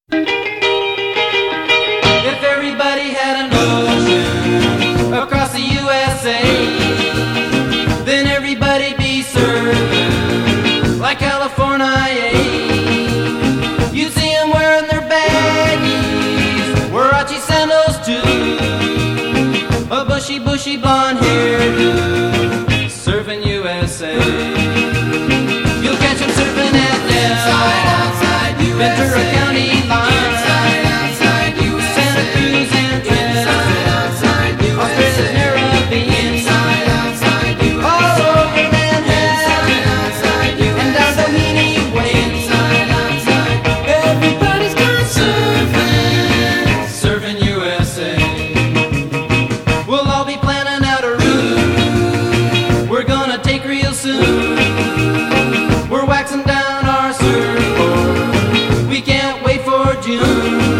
If everybody had an ocean across the USA, then everybody'd be served like California. You'd see them wearing their baggies, Warachi sandals too, a bushy blonde hairdo, surfing USA. You'll catch them surfing at Del, Ventura County line, Santa Cruz and Trinidad, Australia's Caribbean, all over Manhattan, and down Doheny Way. Everybody's gone surfing USA. We'll all be planning out a route we're gonna take real soon. We're waxing down our surfboard, we can't wait for June.